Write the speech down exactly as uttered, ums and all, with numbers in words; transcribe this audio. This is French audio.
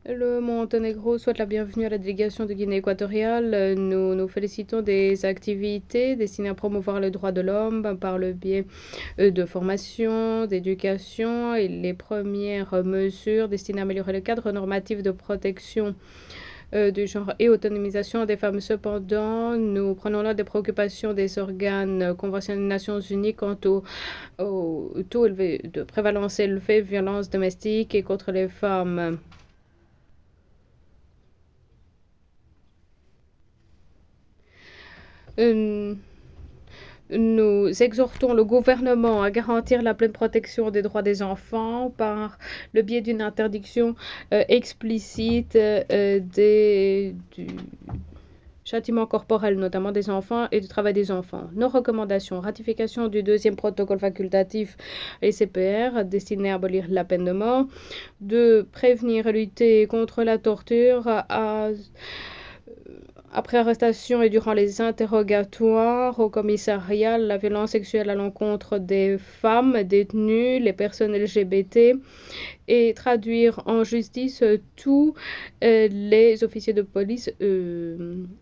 Le Monténégro souhaite la bienvenue à la délégation de Guinée équatoriale. Nous nous félicitons des activités destinées à promouvoir les droits de l'homme par le biais euh, de formation, d'éducation et les premières mesures destinées à améliorer le cadre normatif de protection euh, du genre et autonomisation des femmes. Cependant, nous prenons note des préoccupations des organes conventionnels des Nations Unies quant au, au taux élevé de prévalence élevé, violences domestiques et contre les femmes. Euh, Nous exhortons le gouvernement à garantir la pleine protection des droits des enfants par le biais d'une interdiction euh, explicite euh, des, du châtiment corporel, notamment des enfants et du travail des enfants. Nos recommandations: ratification du deuxième protocole facultatif et C P R destiné à abolir la peine de mort, de prévenir et lutter contre la torture à après arrestation et durant les interrogatoires au commissariat, la violence sexuelle à l'encontre des femmes détenues, les personnes L G B T, et traduire en justice tous euh, les officiers de police euh,